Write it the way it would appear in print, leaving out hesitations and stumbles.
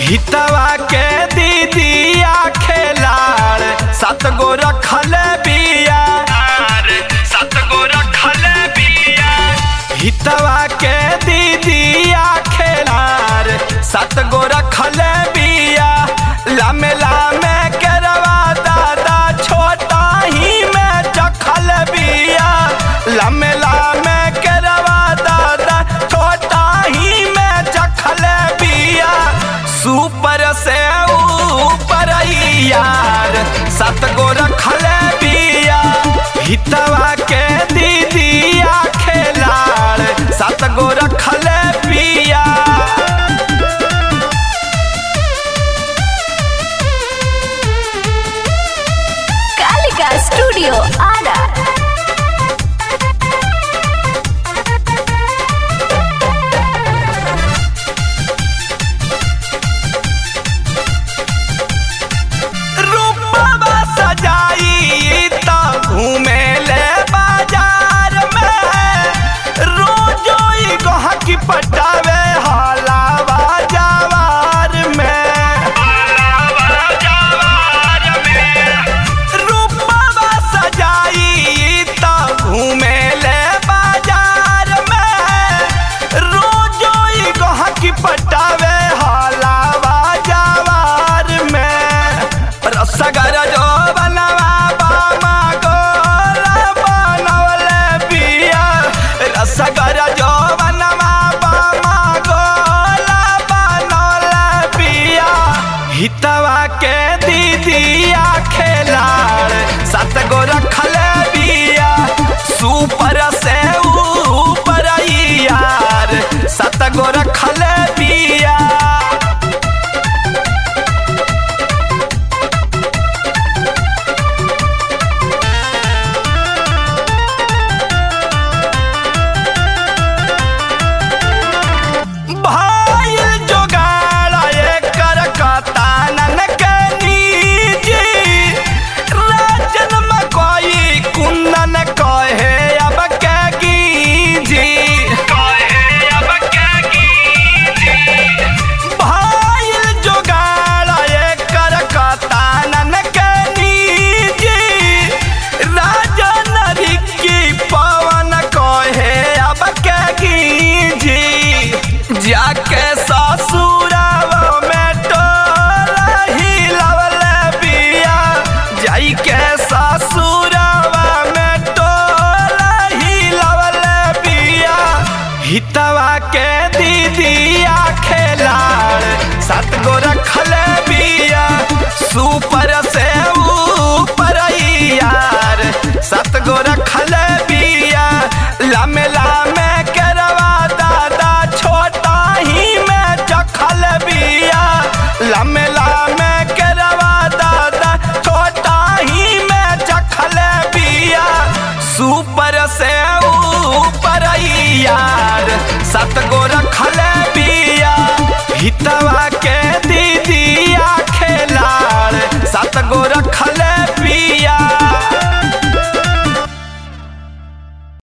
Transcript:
हितवा के दीदिया खेलाड़ 7 गो रखल बिया, 7 गो रखल बिया। हितवा के दीदिया खेलाड़ 7 गो रखल बिया। लामे लामे करवा दादा छोटा ही में चखल बिया। लामे लामे करवा दादा छोटा ही में चखल बिया। सुपर से ऊपर यार 7 गो रखल बिया। हितवा के दीदिया खेलाड़ 7 गो रखल बिया। कालिका स्टूडियो आरा। रूपवा सजाई त घूमे ले बाजार में। रोजो ई गहकी पटावे हलावा जवार में। रूपवा सजाई त घूमे ले बाजार में। रोजो ई गहकी पटावे हलावा जवार में। रसगर जो बनवा बामा गोला बनवले बिया। रसगर जो बनवा बामा गोला बनवले बिया। हितवा के दीदिया खेलाड़ 7 गो रखल बिया। सुपर से ऊपर यार 7 गो रखल बिया। भाईल जोगाड़ा एकर कतानन के नीजी। राजन मकई कुंदन कहे अब के गीजी। भाईल जोगाड़ा एकर कतानन के नीजी। राजन रिक्की पवन कहे अब के गीजी। जाके ससुरावा में टोला हिलवल बिया। जाइके ससुरावा में टोला हिलवल बिया। हितवा के दीदिया खेलाड़ 7 गो रखल बिया। सुपर से ऊपर यार 7 गो रखल बिया। लामे लामे करवा दादा छोटा ही में चखल बिया। लामे लामे करवा दादा छोटा ही में चखल बिया। सुपर से ऊपर यार 7 गो रखल बिया। हितवा के दीदिया खेलाड़ 7 गो रखल